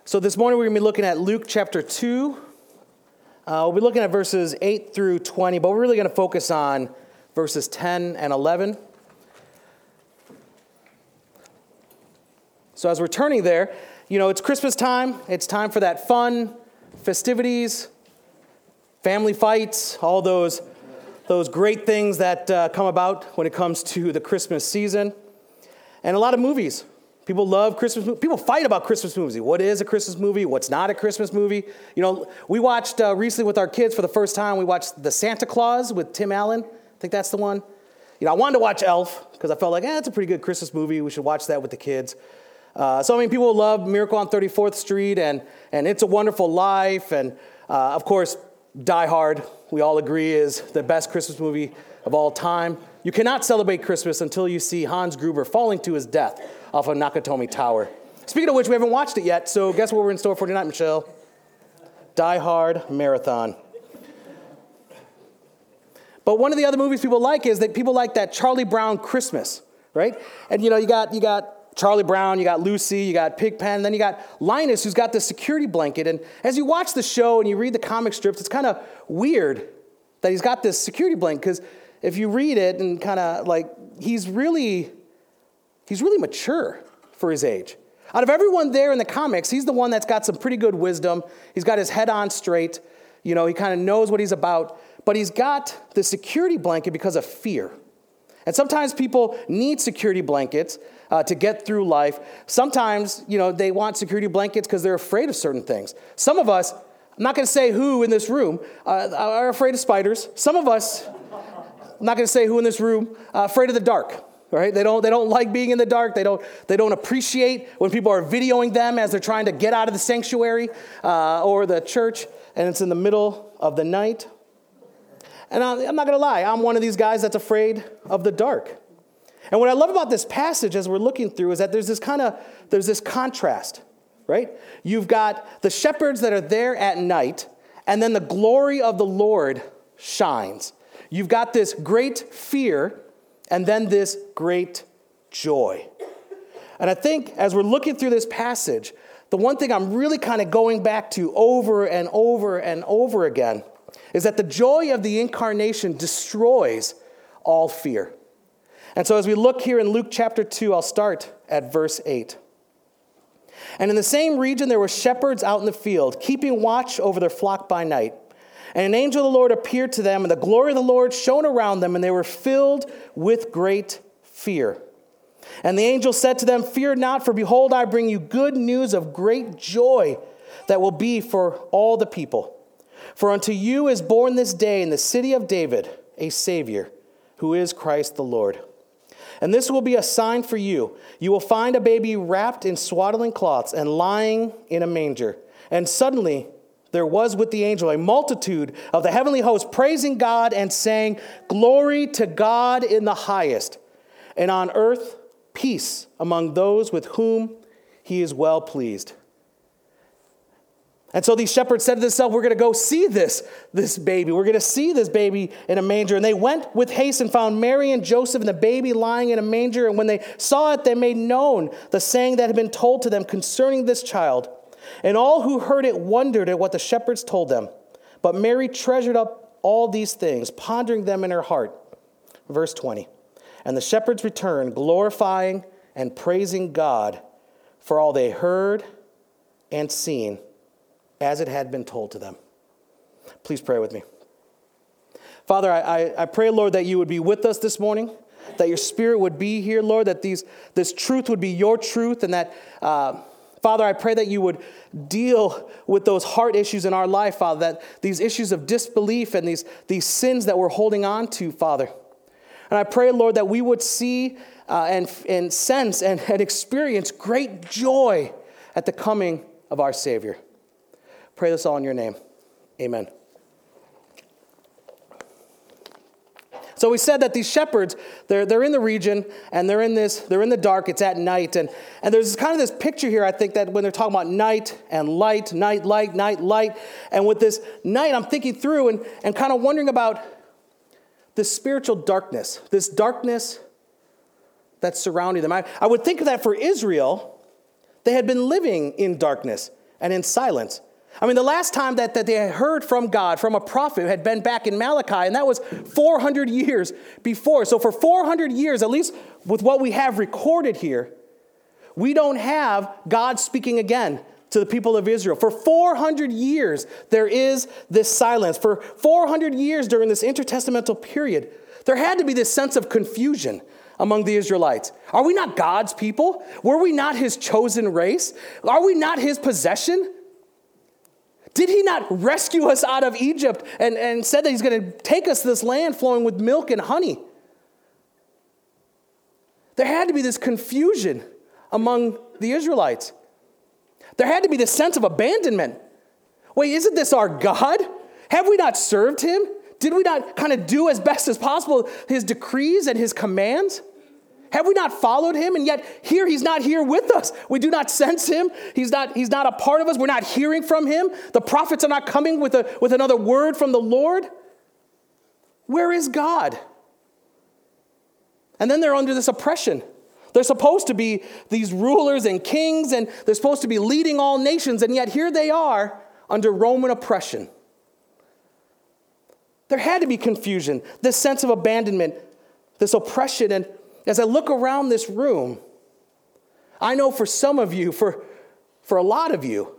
So this morning we're going to be looking at Luke chapter 2. We'll be looking at verses 8 through 20, but we're really going to focus on verses 10 and 11. So as we're turning there, it's Christmas time. It's time for that fun, festivities, family fights, all those great things that come about when it comes to the Christmas season. And a lot of movies. People love Christmas movies. People fight about Christmas movies. What is a Christmas movie? What's not a Christmas movie? We watched recently with our kids for the first time, we watched The Santa Claus with Tim Allen. I think that's the one. I wanted to watch Elf because I felt like, it's a pretty good Christmas movie. We should watch that with the kids. People love Miracle on 34th Street and It's a Wonderful Life. And, of course, Die Hard, we all agree, is the best Christmas movie of all time. You cannot celebrate Christmas until you see Hans Gruber falling to his death off of Nakatomi Tower. Speaking of which, we haven't watched it yet, so guess what we're in store for tonight, Michelle? Die Hard Marathon. But one of the other movies people like is that people like that Charlie Brown Christmas, right? And you got Charlie Brown, you got Lucy, you got Pigpen, and then you got Linus, who's got the security blanket. And as you watch the show and you read the comic strips, it's kind of weird that he's got this security blanket, because if you read it and kind of he's really mature for his age. Out of everyone there in the comics, he's the one that's got some pretty good wisdom. He's got his head on straight. He kind of knows what he's about. But he's got the security blanket because of fear. And sometimes people need security blankets to get through life. Sometimes, they want security blankets because they're afraid of certain things. Some of us, I'm not going to say who in this room, are afraid of spiders. Some of us, I'm not going to say who in this room, afraid of the dark. Right? They don't like being in the dark. They don't appreciate when people are videoing them as they're trying to get out of the sanctuary or the church, and it's in the middle of the night. And I'm not going to lie, I'm one of these guys that's afraid of the dark. And what I love about this passage as we're looking through is that there's this contrast, right? You've got the shepherds that are there at night, and then the glory of the Lord shines. You've got this great fear, and then this great joy. And I think as we're looking through this passage, the one thing I'm really kind of going back to over and over and over again is that the joy of the incarnation destroys all fear. And so as we look here in Luke chapter 2, I'll start at verse 8. And in the same region there were shepherds out in the field, keeping watch over their flock by night. And an angel of the Lord appeared to them, and the glory of the Lord shone around them, and they were filled with great fear. And the angel said to them, "Fear not, for behold, I bring you good news of great joy that will be for all the people. For unto you is born this day in the city of David a Savior, who is Christ the Lord. And this will be a sign for you. You will find a baby wrapped in swaddling cloths and lying in a manger." And suddenly there was with the angel a multitude of the heavenly host praising God and saying, "Glory to God in the highest, and on earth peace among those with whom he is well pleased." And so these shepherds said to themselves, "We're going to go see this baby. We're going to see this baby in a manger." And they went with haste and found Mary and Joseph and the baby lying in a manger. And when they saw it, they made known the saying that had been told to them concerning this child. And all who heard it wondered at what the shepherds told them. But Mary treasured up all these things, pondering them in her heart. Verse 20. And the shepherds returned, glorifying and praising God for all they heard and seen, as it had been told to them. Please pray with me. Father, I pray, Lord, that you would be with us this morning, that your Spirit would be here, Lord, that this truth would be your truth, and that, Father, I pray that you would deal with those heart issues in our life, Father, that these issues of disbelief and these sins that we're holding on to, Father. And I pray, Lord, that we would see and sense and experience great joy at the coming of our Savior. Pray this all in your name. Amen. So we said that these shepherds, they're in the region, and they're in the dark, it's at night, and there's kind of this picture here, I think, that when they're talking about night and light, night, light, and with this night, I'm thinking through and kind of wondering about this spiritual darkness, this darkness that's surrounding them. I would think of that for Israel. They had been living in darkness. and in silence. I mean, the last time that they had heard from God, from a prophet, had been back in Malachi, and that was 400 years before. So for 400 years, at least with what we have recorded here, we don't have God speaking again to the people of Israel. For 400 years, there is this silence. For 400 years during this intertestamental period, there had to be this sense of confusion among the Israelites. Are we not God's people? Were we not his chosen race? Are we not his possession? Did he not rescue us out of Egypt and said that he's going to take us to this land flowing with milk and honey? There had to be this confusion among the Israelites. There had to be this sense of abandonment. Wait, isn't this our God? Have we not served him? Did we not kind of do as best as possible his decrees and his commands? Have we not followed him? And yet here he's not here with us. We do not sense him. He's not a part of us. We're not hearing from him. The prophets are not coming with another word from the Lord. Where is God? And then they're under this oppression. They're supposed to be these rulers and kings, and they're supposed to be leading all nations, and yet here they are under Roman oppression. There had to be confusion, this sense of abandonment, this oppression. And as I look around this room, I know for some of you, for a lot of you,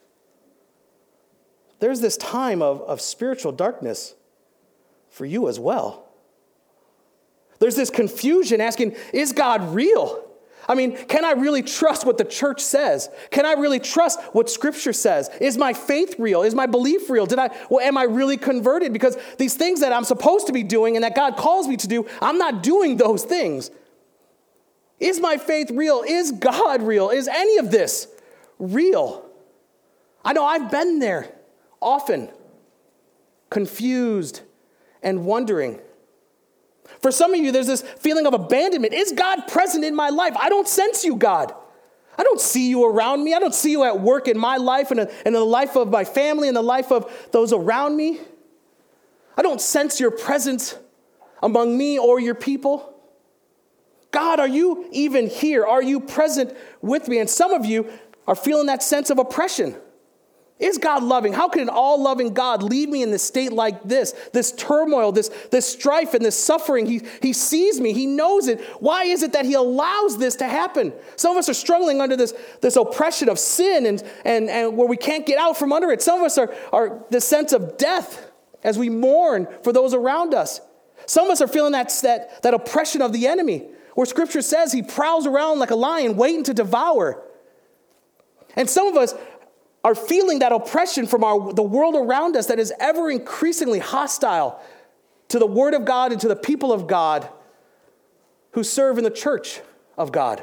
there's this time of spiritual darkness for you as well. There's this confusion asking, is God real? I mean, can I really trust what the church says? Can I really trust what Scripture says? Is my faith real? Is my belief real? Am I really converted? Because these things that I'm supposed to be doing and that God calls me to do, I'm not doing those things. Is my faith real? Is God real? Is any of this real? I know I've been there often, confused and wondering. For some of you, there's this feeling of abandonment. Is God present in my life? I don't sense you, God. I don't see you around me. I don't see you at work in my life and in the life of my family and the life of those around me. I don't sense your presence among me or your people. God, are you even here? Are you present with me? And some of you are feeling that sense of oppression. Is God loving? How can an all-loving God leave me in this state like this turmoil, this strife and this suffering? He sees me. He knows it. Why is it that he allows this to happen? Some of us are struggling under this oppression of sin and where we can't get out from under it. Some of us are the sense of death as we mourn for those around us. Some of us are feeling that oppression of the enemy, where Scripture says he prowls around like a lion waiting to devour. And some of us are feeling that oppression from the world around us that is ever increasingly hostile to the Word of God and to the people of God who serve in the church of God.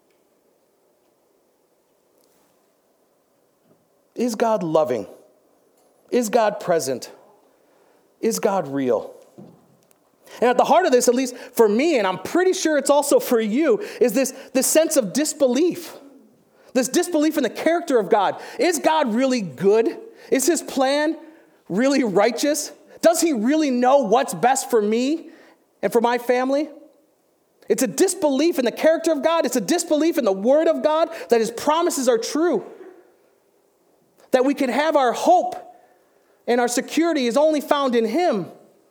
Is God loving? Is God present? Is God real? And at the heart of this, at least for me, and I'm pretty sure it's also for you, is this sense of disbelief. This disbelief in the character of God. Is God really good? Is his plan really righteous? Does he really know what's best for me and for my family? It's a disbelief in the character of God. It's a disbelief in the Word of God, that his promises are true. That we can have our hope and our security is only found in him.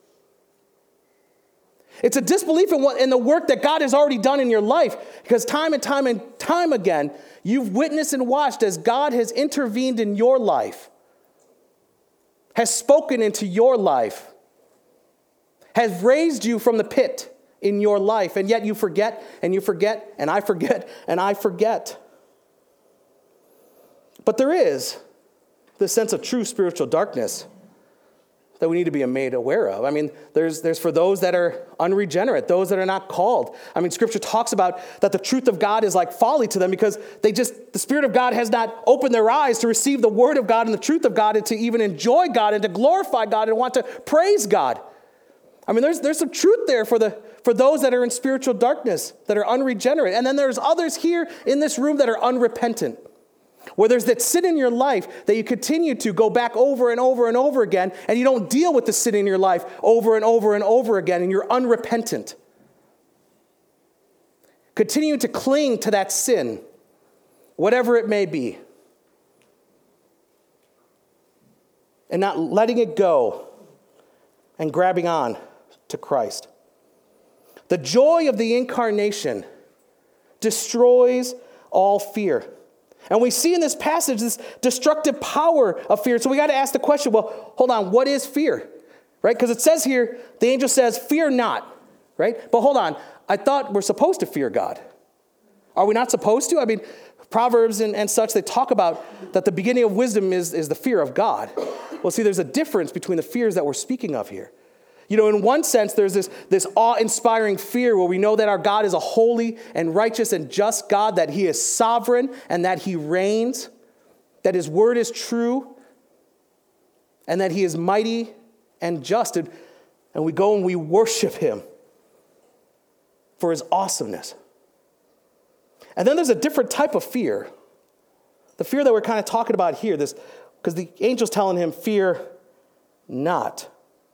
It's a disbelief in the work that God has already done in your life. Because time and time again, you've witnessed and watched as God has intervened in your life, has spoken into your life, has raised you from the pit in your life, and yet you forget, and you forget, and I forget, and I forget. But there is this sense of true spiritual darkness that we need to be made aware of. I mean, there's for those that are unregenerate, those that are not called. I mean, Scripture talks about that the truth of God is like folly to them because the Spirit of God has not opened their eyes to receive the Word of God and the truth of God and to even enjoy God and to glorify God and want to praise God. I mean, there's some truth there for those that are in spiritual darkness, that are unregenerate. And then there's others here in this room that are unrepentant. Where there's that sin in your life that you continue to go back over and over and over again, and you don't deal with the sin in your life over and over and over again, and you're unrepentant. Continue to cling to that sin, whatever it may be. and not letting it go and grabbing on to Christ. The joy of the incarnation destroys all fear. And we see in this passage this destructive power of fear. So we got to ask the question, well, hold on, what is fear? Right? Because it says here, the angel says, fear not. Right? But hold on, I thought we're supposed to fear God. Are we not supposed to? I mean, Proverbs and such, they talk about that the beginning of wisdom is the fear of God. Well, see, there's a difference between the fears that we're speaking of here. You know, in one sense, there's this awe-inspiring fear where we know that our God is a holy and righteous and just God, that he is sovereign and that he reigns, that his word is true, and that he is mighty and just. And we go and we worship him for his awesomeness. And then there's a different type of fear. The fear that we're kind of talking about here, because the angel's telling him, fear not.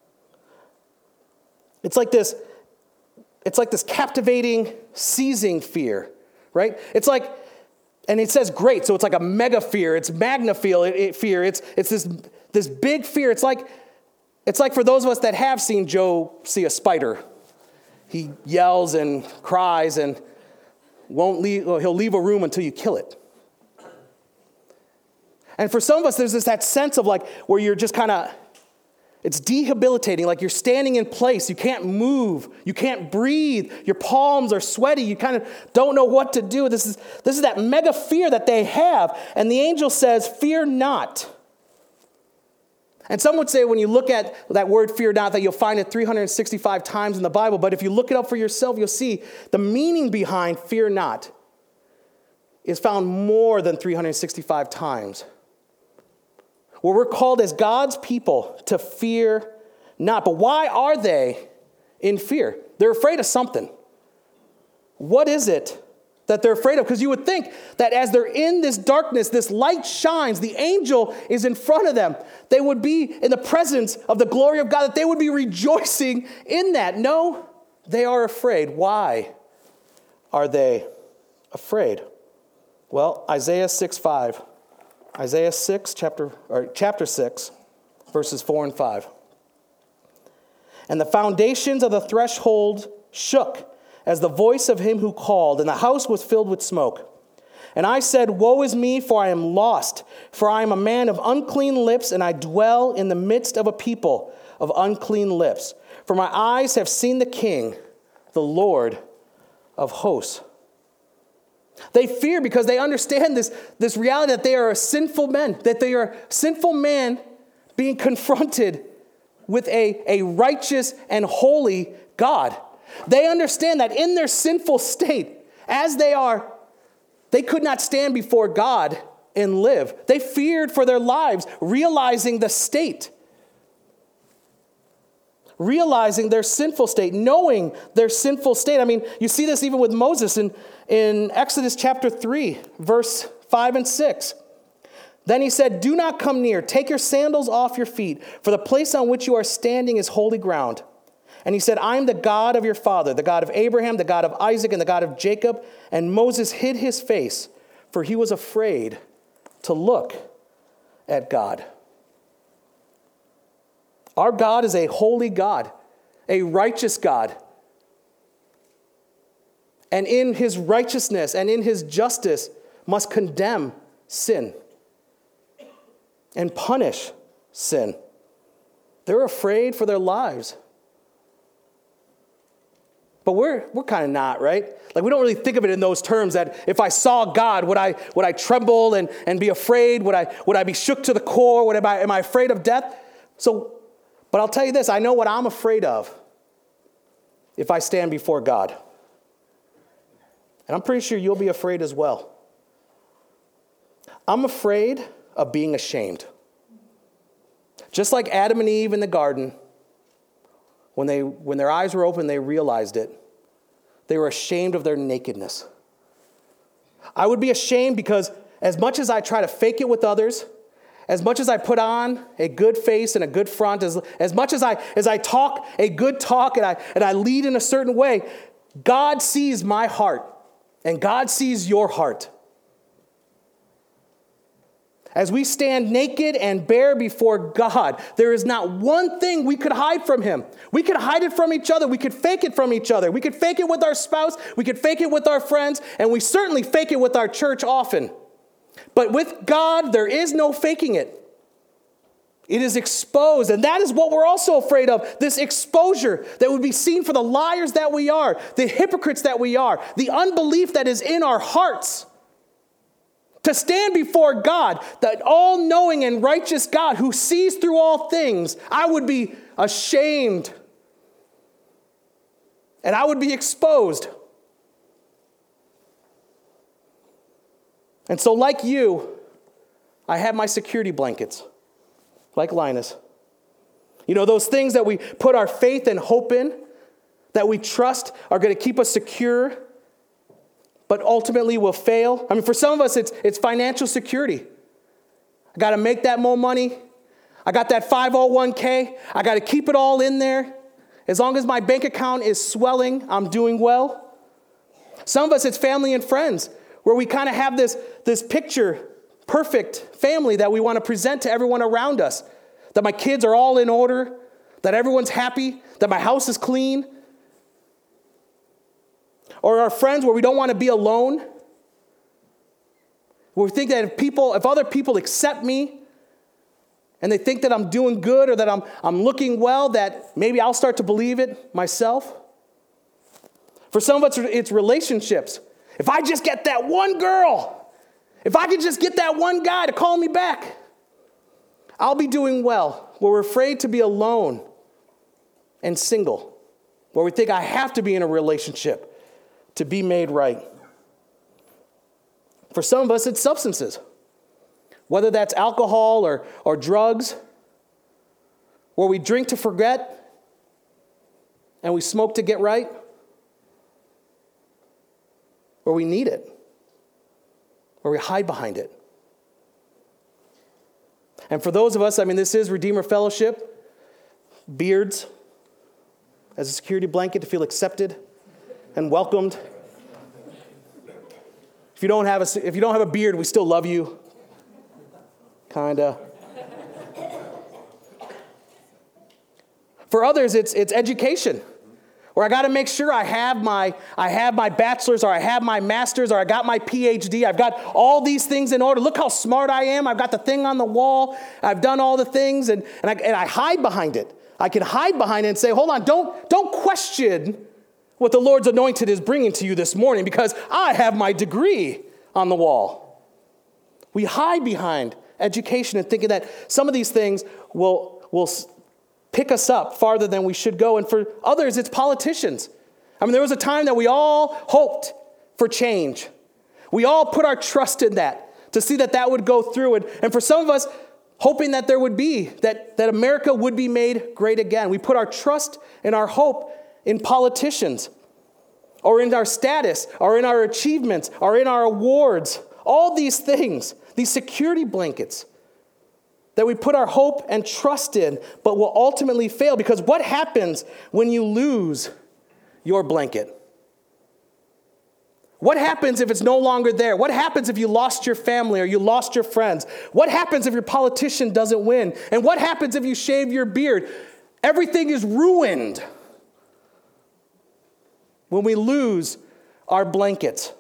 It's like this captivating, seizing fear, right? It's like, and it says great, so it's like a mega fear. It's magnifiel fear. It's this big fear. It's like for those of us that have seen Joe see a spider. He yells and cries and he'll leave a room until you kill it. And for some of us, there's that sense of like where you're just kind of, it's debilitating, like you're standing in place. You can't move. You can't breathe. Your palms are sweaty. You kind of don't know what to do. This is that mega fear that they have. And the angel says, fear not. And some would say when you look at that word fear not, that you'll find it 365 times in the Bible. But if you look it up for yourself, you'll see the meaning behind fear not is found more than 365 times. Where we're called as God's people to fear not. But why are they in fear? They're afraid of something. What is it that they're afraid of? Because you would think that as they're in this darkness, this light shines, the angel is in front of them. They would be in the presence of the glory of God, that they would be rejoicing in that. No, they are afraid. Why are they afraid? Well, Isaiah 6:5. Isaiah 6, chapter 6, verses 4 and 5. And the foundations of the threshold shook as the voice of him who called, and the house was filled with smoke. And I said, woe is me, for I am lost, for I am a man of unclean lips, and I dwell in the midst of a people of unclean lips. For my eyes have seen the King, the Lord of hosts. They fear because they understand this reality that they are a sinful men, that they are sinful men being confronted with a righteous and holy God. They understand that in their sinful state, as they are, they could not stand before God and live. They feared for their lives, realizing the state. Realizing their sinful state, knowing their sinful state. I mean, you see this even with Moses in Exodus chapter 3, verse 5 and 6. Then he said, do not come near. Take your sandals off your feet, for the place on which you are standing is holy ground. And he said, I am the God of your father, the God of Abraham, the God of Isaac, and the God of Jacob. And Moses hid his face, for he was afraid to look at God. Our God is a holy God, a righteous God. And in his righteousness and in his justice must condemn sin and punish sin. They're afraid for their lives. But we're kind of not, right? Like we don't really think of it in those terms that if I saw God, would I tremble and be afraid? Would I be shook to the core? Am I afraid of death? But I'll tell you this, I know what I'm afraid of if I stand before God. And I'm pretty sure you'll be afraid as well. I'm afraid of being ashamed. Just like Adam and Eve in the garden, when their eyes were open, they realized it. They were ashamed of their nakedness. I would be ashamed because as much as I try to fake it with others, as much as I put on a good face and a good front, as much as I talk a good talk and I lead in a certain way, God sees my heart and God sees your heart. As we stand naked and bare before God, there is not one thing we could hide from him. We could hide it from each other. We could fake it from each other. We could fake it with our spouse. We could fake it with our friends. And we certainly fake it with our church often. But with God, there is no faking it. It is exposed. And that is what we're also afraid of. This exposure that would be seen for the liars that we are, the hypocrites that we are, the unbelief that is in our hearts. To stand before God, the all-knowing and righteous God who sees through all things, I would be ashamed. And I would be exposed. And so like you, I have my security blankets, like Linus. You know, those things that we put our faith and hope in, that we trust are going to keep us secure, but ultimately will fail. I mean, for some of us, it's financial security. I got to make that more money. I got that 501k. I got to keep it all in there. As long as my bank account is swelling, I'm doing well. Some of us, it's family and friends, where we kind of have this picture, perfect family that we want to present to everyone around us. That my kids are all in order, that everyone's happy, that my house is clean. Or our friends where we don't want to be alone. Where we think that if other people accept me and they think that I'm doing good or that I'm looking well, that maybe I'll start to believe it myself. For some of us, it's relationships. If I just get that one girl, if I could just get that one guy to call me back, I'll be doing well. Where we're afraid to be alone and single. Where we think I have to be in a relationship to be made right. For some of us, it's substances. Whether that's alcohol or drugs, where we drink to forget and we smoke to get right, or we need it, or we hide behind it. And for those of us, I mean, this is Redeemer Fellowship, beards as a security blanket to feel accepted and welcomed. If you don't have a beard, we still love you. Kinda. For others, it's education. Where I got to make sure I have my bachelor's, or I have my master's, or I got my PhD. I've got all these things in order. Look how smart I am. I've got the thing on the wall. I've done all the things, and I hide behind it. I can hide behind it and say, hold on, don't question what the Lord's anointed is bringing to you this morning, because I have my degree on the wall. We hide behind education and thinking that some of these things will pick us up farther than we should go. And for others, it's politicians. I mean, there was a time that we all hoped for change. We all put our trust in that to see that would go through. And for some of us, hoping that there would be, that America would be made great again. We put our trust and our hope in politicians, or in our status, or in our achievements, or in our awards. All these things, these security blankets that we put our hope and trust in, but will ultimately fail. Because what happens when you lose your blanket? What happens if it's no longer there? What happens if you lost your family or you lost your friends? What happens if your politician doesn't win? And what happens if you shave your beard? Everything is ruined when we lose our blankets.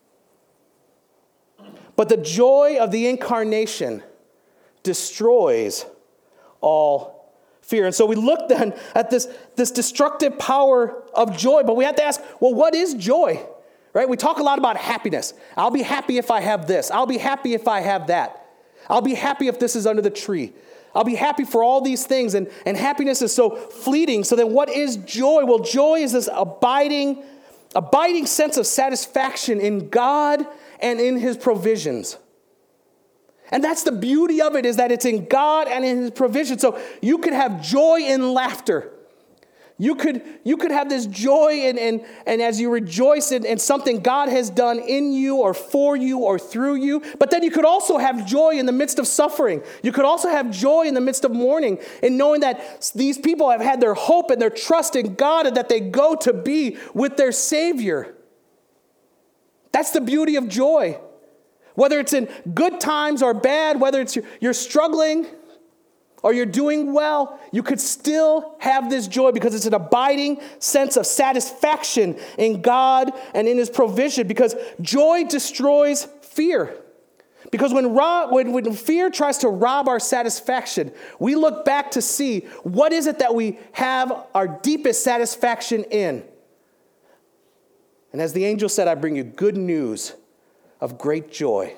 But the joy of the incarnation destroys all fear. And so we look then at this destructive power of joy, but we have to ask, well, what is joy? Right? We talk a lot about happiness. I'll be happy if I have this. I'll be happy if I have that. I'll be happy if this is under the tree. I'll be happy for all these things. And happiness is so fleeting. So then what is joy? Well, joy is this abiding sense of satisfaction in God and in his provisions. And that's the beauty of it, is that it's in God and in his provision. So you could have joy in laughter. You could have this joy and as you rejoice in something God has done in you or for you or through you. But then you could also have joy in the midst of suffering. You could also have joy in the midst of mourning, in knowing that these people have had their hope and their trust in God, and that they go to be with their Savior. That's the beauty of joy. Whether it's in good times or bad, whether it's you're struggling or you're doing well, you could still have this joy because it's an abiding sense of satisfaction in God and in his provision, because joy destroys fear. Because when fear tries to rob our satisfaction, we look back to see what is it that we have our deepest satisfaction in. And as the angel said, I bring you good news of great joy.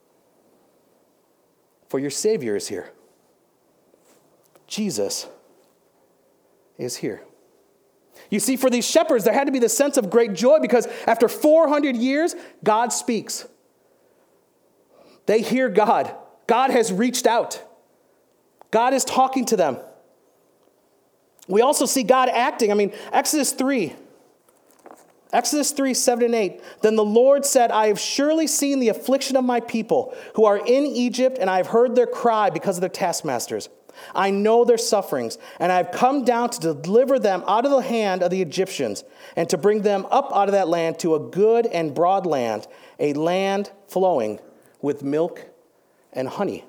For your Savior is here. Jesus is here. You see, for these shepherds, there had to be this sense of great joy because after 400 years, God speaks. They hear God. God has reached out. God is talking to them. We also see God acting. Exodus 3, 7 and 8. Then the Lord said, I have surely seen the affliction of my people who are in Egypt, and I have heard their cry because of their taskmasters. I know their sufferings, and I have come down to deliver them out of the hand of the Egyptians and to bring them up out of that land to a good and broad land, a land flowing with milk and honey.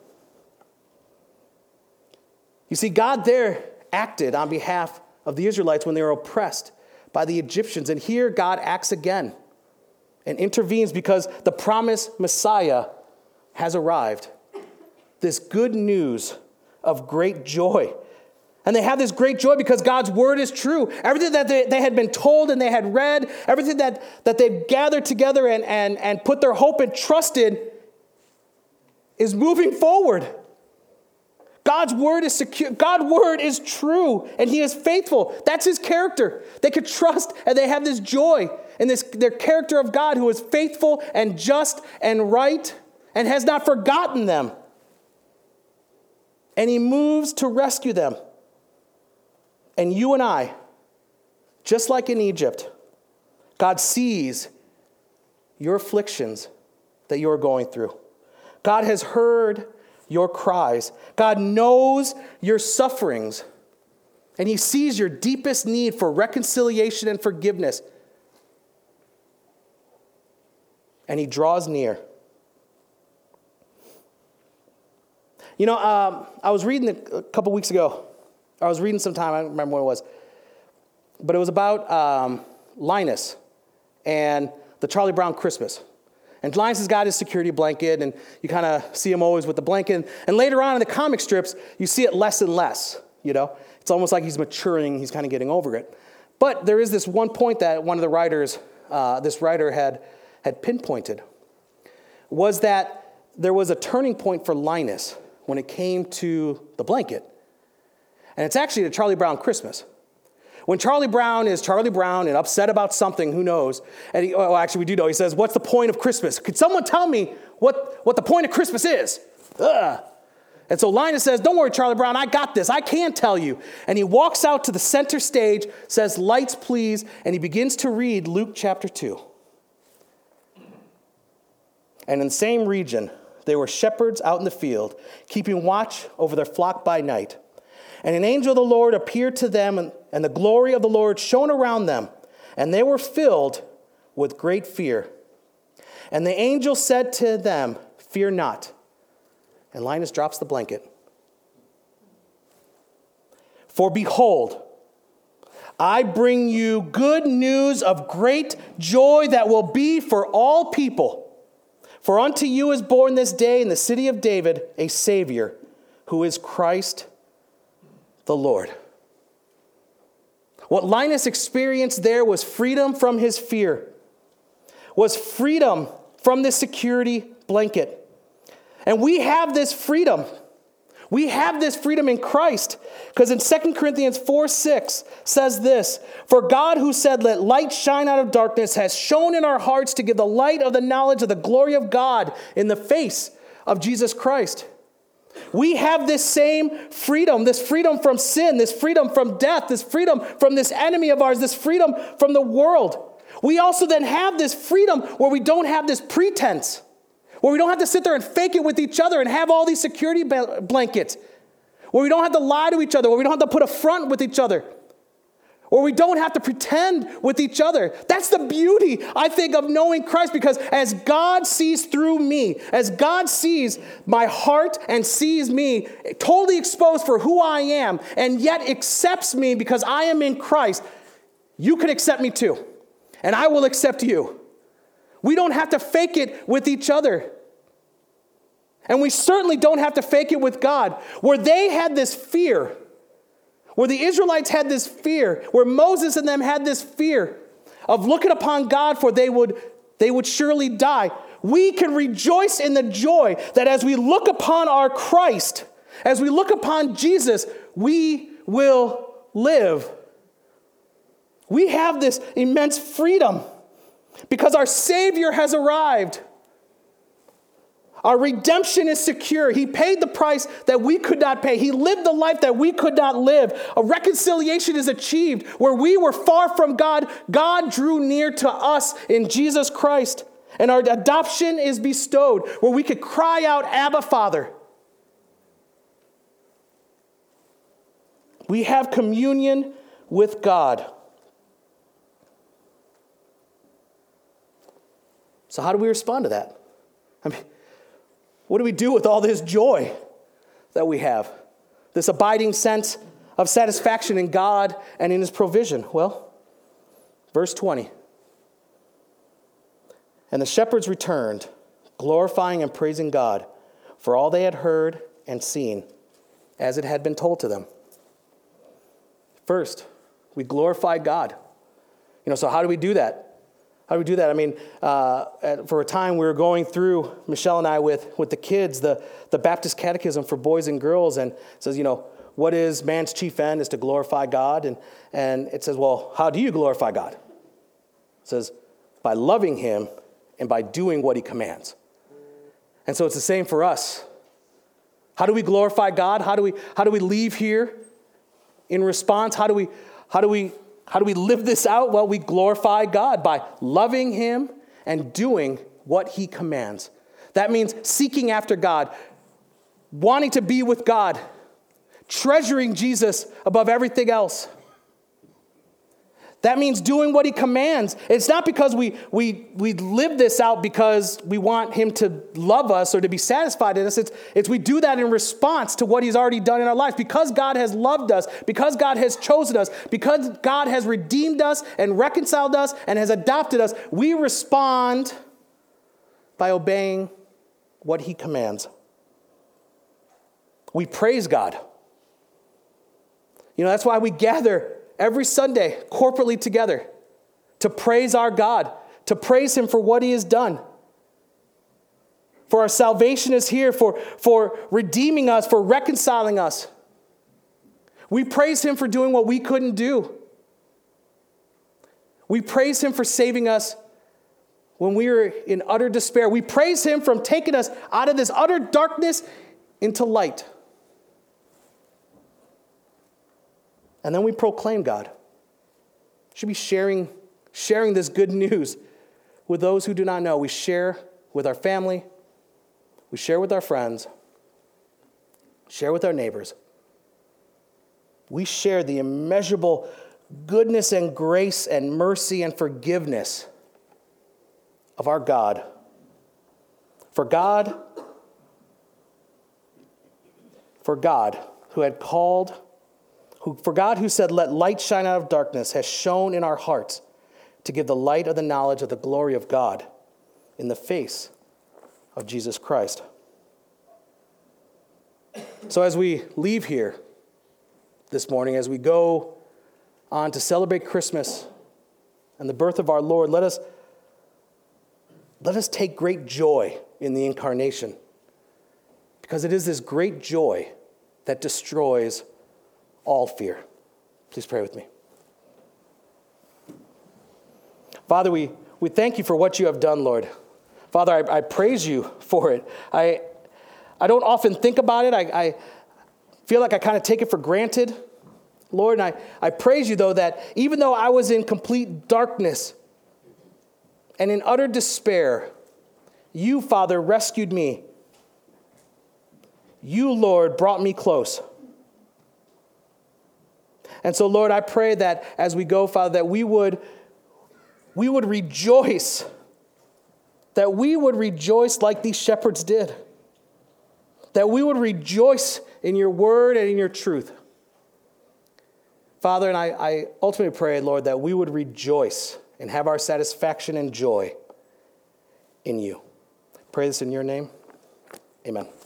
You see, God there acted on behalf of the Israelites when they were oppressed by the Egyptians. And here God acts again and intervenes because the promised Messiah has arrived. This good news of great joy. And they have this great joy because God's word is true. Everything that they had been told and they had read, everything that they've gathered together and put their hope and trust in is moving forward. God's word is secure. God's word is true, and he is faithful. That's his character. They could trust, and they have this joy in their character of God, who is faithful and just and right and has not forgotten them. And he moves to rescue them. And you and I, just like in Egypt, God sees your afflictions that you are going through. God has heard your cries. God knows your sufferings. And he sees your deepest need for reconciliation and forgiveness. And he draws near. I was reading a couple weeks ago. I was reading sometime, I don't remember when it was. But it was about Linus and the Charlie Brown Christmas. And Linus has got his security blanket, and you kind of see him always with the blanket. And later on in the comic strips, you see it less and less, It's almost like he's maturing, he's kind of getting over it. But there is this one point that one of the writers, this writer had pinpointed, was that there was a turning point for Linus when it came to the blanket. And it's actually the Charlie Brown Christmas. When Charlie Brown is Charlie Brown and upset about something, who knows? And we do know. He says, what's the point of Christmas? Could someone tell me what the point of Christmas is? Ugh. And so Linus says, don't worry, Charlie Brown, I got this. I can tell you. And he walks out to the center stage, says, lights please, and he begins to read Luke chapter 2. And in the same region, there were shepherds out in the field, keeping watch over their flock by night. And an angel of the Lord appeared to them, and the glory of the Lord shone around them, and they were filled with great fear. And the angel said to them, fear not. And Linus drops the blanket. For behold, I bring you good news of great joy that will be for all people. For unto you is born this day in the city of David a Savior, who is Christ the Lord. What Linus experienced there was freedom from his fear, was freedom from this security blanket. And we have this freedom. We have this freedom in Christ. Because in 2 Corinthians 4:6 says this, for God who said, let light shine out of darkness, has shone in our hearts to give the light of the knowledge of the glory of God in the face of Jesus Christ. We have this same freedom, this freedom from sin, this freedom from death, this freedom from this enemy of ours, this freedom from the world. We also then have this freedom where we don't have this pretense, where we don't have to sit there and fake it with each other and have all these security blankets, where we don't have to lie to each other, where we don't have to put a front with each other, Or we don't have to pretend with each other. That's the beauty, I think, of knowing Christ, because as God sees through me, as God sees my heart and sees me totally exposed for who I am, and yet accepts me because I am in Christ, you can accept me too, and I will accept you. We don't have to fake it with each other. And we certainly don't have to fake it with God. Where they had this fear, where the Israelites had this fear, where Moses and them had this fear of looking upon God, for they would surely die, we can rejoice in the joy that as we look upon our Christ, as we look upon Jesus, we will live. We have this immense freedom because our Savior has arrived. Our redemption is secure. He paid the price that we could not pay. He lived the life that we could not live. A reconciliation is achieved. Where we were far from God, God drew near to us in Jesus Christ. And our adoption is bestowed, where we could cry out, Abba, Father. We have communion with God. So how do we respond to that? What do we do with all this joy that we have? This abiding sense of satisfaction in God and in his provision? Well, verse 20. And the shepherds returned, glorifying and praising God for all they had heard and seen, as it had been told to them. First, we glorify God. So how do we do that? How do we do that? I mean, for a time we were going through, Michelle and I, with the kids, the Baptist Catechism for boys and girls, and it says, what is man's chief end is to glorify God. And it says, well, how do you glorify God? It says, by loving him and by doing what he commands. And so it's the same for us. How do we glorify God? How do we leave here in response? How do we live this out? Well, we glorify God by loving him and doing what he commands. That means seeking after God, wanting to be with God, treasuring Jesus above everything else. That means doing what he commands. It's not because we live this out because we want him to love us or to be satisfied in us. It's we do that in response to what he's already done in our lives. Because God has loved us, because God has chosen us, because God has redeemed us and reconciled us and has adopted us, we respond by obeying what he commands. We praise God. That's why we gather every Sunday, corporately together, to praise our God, to praise him for what he has done. For our salvation is here, for redeeming us, for reconciling us. We praise him for doing what we couldn't do. We praise him for saving us when we were in utter despair. We praise him for taking us out of this utter darkness into light. And then we proclaim God. We should be sharing this good news with those who do not know. We share with our family. We share with our friends. Share with our neighbors. We share the immeasurable goodness and grace and mercy and forgiveness of our God. For God who said, let light shine out of darkness, has shone in our hearts to give the light of the knowledge of the glory of God in the face of Jesus Christ. So as we leave here this morning, as we go on to celebrate Christmas and the birth of our Lord, let us take great joy in the incarnation, because it is this great joy that destroys all fear. Please pray with me. Father, we thank you for what you have done, Lord. Father, I praise you for it. I don't often think about it. I feel like I kind of take it for granted, Lord. And I praise you, though, that even though I was in complete darkness and in utter despair, you, Father, rescued me. You, Lord, brought me close. And so, Lord, I pray that as we go, Father, that we would rejoice. That we would rejoice like these shepherds did. That we would rejoice in your word and in your truth. Father, and I ultimately pray, Lord, that we would rejoice and have our satisfaction and joy in you. Pray this in your name. Amen.